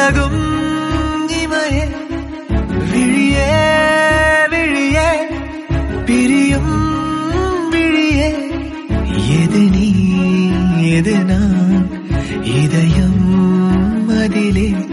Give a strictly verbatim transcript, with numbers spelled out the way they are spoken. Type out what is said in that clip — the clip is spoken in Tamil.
விலகும் இமையே விழியே விழியே பிரியும் விழியே எது நீ எது நான் இதயம் அதிலே